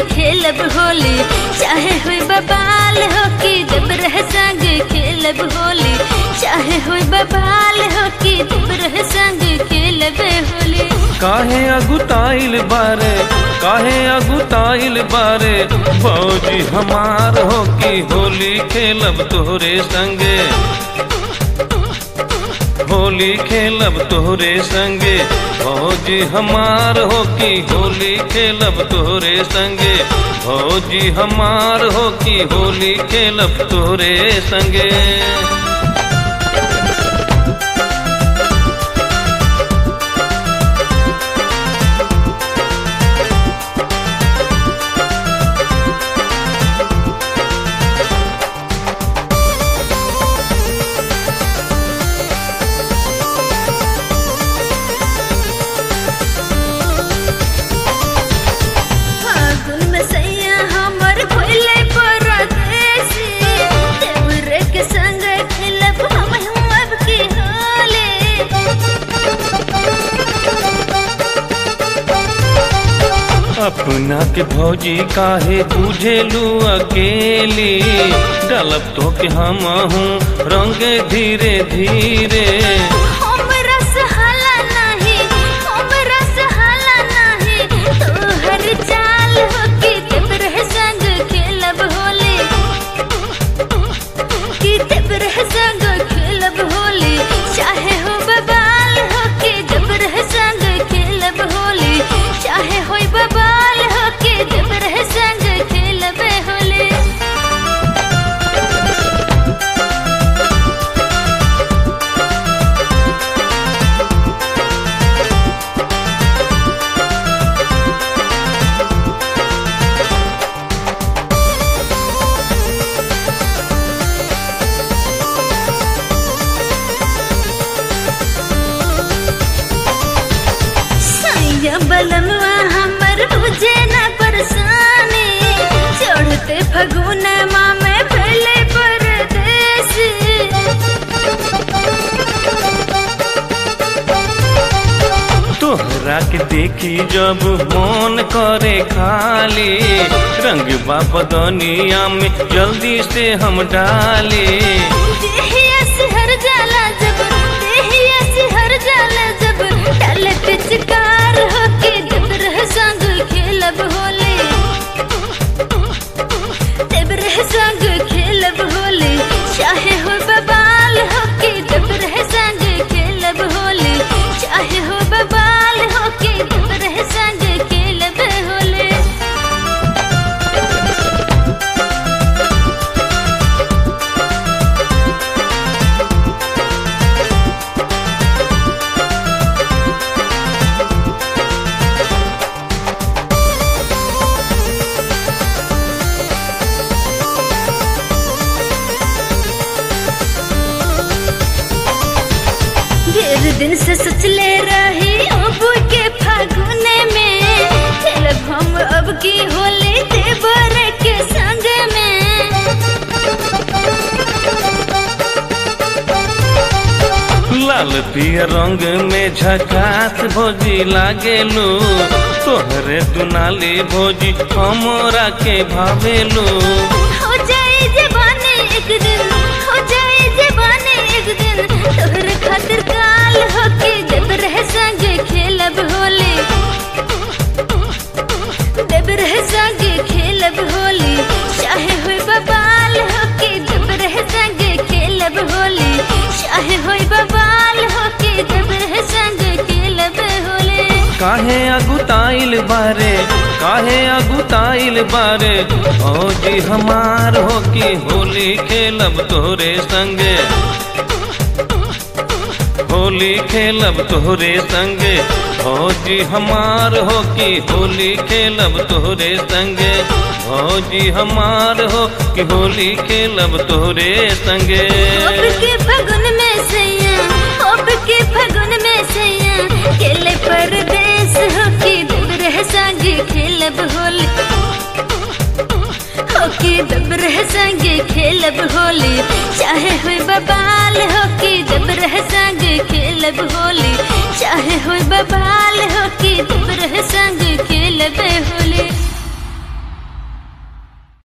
खेलब होली, चाहे होई बबाल हो कि जबर संग खेलब होली, चाहे होई बबाल हो कि जबर संग खेलब होली। काहे अगुताइल बारे फौजी हमार हो कि होली खेलब तोहरे संगे, होली खेलब तोहरे संगे। फौजी हमार हो कि होली खेलब तोहरे संगे, फौजी हमार हो कि होली खेलब तोहरे संगे। अपना के भौजी काहे बुझेलू अकेली, डलब तो के हम हूँ रंग धीरे धीरे। हमरा सहाला नहीं तोहर चाल हो कि जबर संग खेलब होली, कि जबर संग खेलब होली, चाहे हो बबाल हो कि जबर संग खेलब होली, चाहे हो बबाल हो कि जबर संग खेलब होली। बलमवा हमर बुझे न परेशानी, चढ़ते फगुन में फैले परदेसी। तोहरा के देखी जब मन करे खाली, रंग बदनिया में जल्दी से हम डाली। देहिया से हर जाला जब, देहिया से हर जाला जब, डाल पिचकार हो कि जबर संग खेलब होली, जबर संग खेलब होली, चाहे हो बबाल हो कि जबर संग खेलब होली, चाहे हो बबाल हो कि जबर संग खेलब होली। ढेर दिन से सोचले रही अब के फागुने में, खेलब हम अब की होली देवर के संग में। लाल पियर रंग में झकास भौजी लागेलू, तोहरे दुनाली भौजी हमरा के भावेलू। हो जाए जवानी एक दिन, हो जाए जवानी एक दिन, तोहर खातिर काल हो कि जबर संग खेलब होली, जबर संग खेलब होली, चाहे होई बबाल हो कि जबर संग खेलब होली, चाहे होई बबाल हो कि जबर संग खेलब होली। काहे अगुताइल बारे फौजी हमार हो कि होली खेलब तोहरे संगे, होली खेलब तोहरे संगे। फौजी हमार हो कि होली खेलब तोहरे संगे, फौजी हमार हो कि होली खेलब तोहरे संगे। अब के फगुन में सैया, अब के फगुन में सैया, खेले परदेस हो कि जबर संग खेलब होली, हो कि जबर संग खेलब होली, चाहे होई बबाल हो कि जबर संग खेलब होली, चाहे होई बबाल हो कि जबर संग खेलब होली।